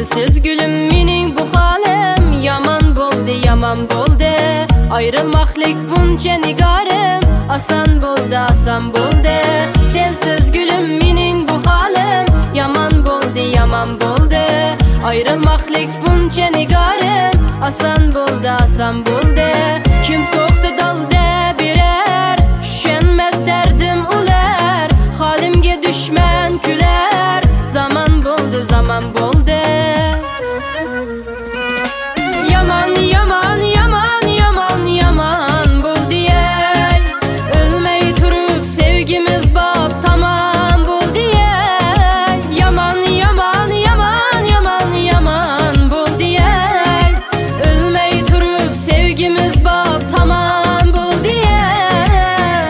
Sensiz gülüm mening bu halim, yaman bo'ldi. Ayrılmaklık bunca nigarım, asan bo'ldi. Sensiz gülüm mening bu halim, yaman bo'ldi. Ayrılmaklık bunca nigarım, asan bo'ldi. Kim soğuktu dalda birer, düşenmez derdim ular. Halimge düşmen küler, zaman bo'ldi. Yaman bo'ldi ey. Ölmey turup sevgimiz bab tamam bo'ldi ey. Yaman bo'ldi ey. Ölmey turup sevgimiz bab tamam bo'ldi ey.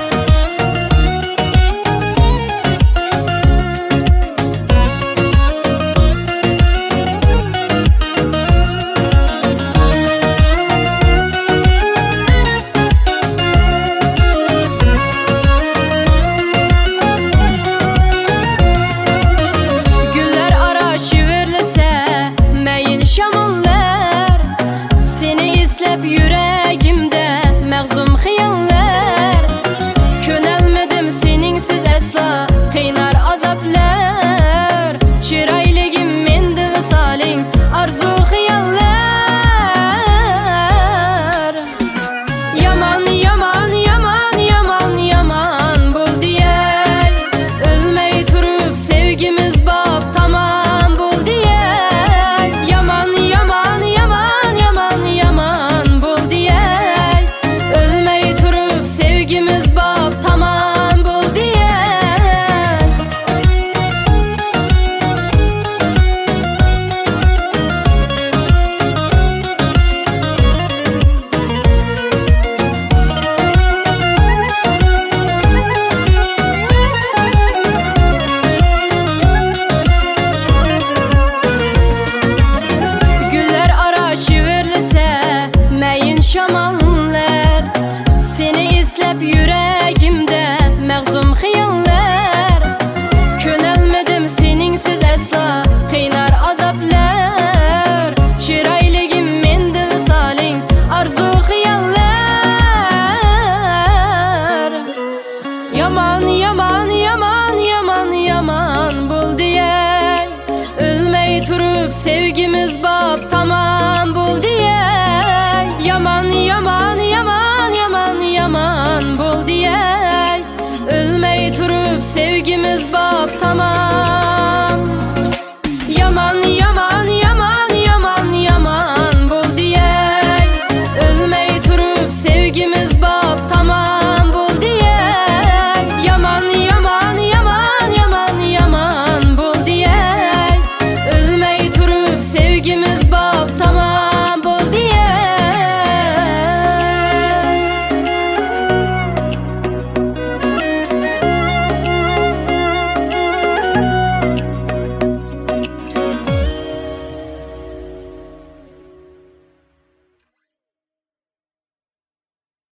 Yüreğimde mağzum xiyallar, könelmedim seninsiz asla, kıynar azaplar. Çirayligim mende visalin, arzu xiyallar. Yaman bo'ldi ey. Ölmey turup sevgimiz bab tamam bo'ldi ey. Yaman bo'ldi ey. Ölmey turup sevgimiz bab tamam bo'ldi ey. Güller araşı verilse meyin şamanlar, seni izlep yüreğimde mağzum xiyallar. Könelmedim seninsiz asla, kıynar azaplar. Çirayligim mende visalin, arzu xiyallar. Yaman bo'ldi ey. Ölmey turup sevgimiz bab tamam bo'ldi ey. Yaman bo'ldi ey. Ölmey turup sevgimiz bab tamam.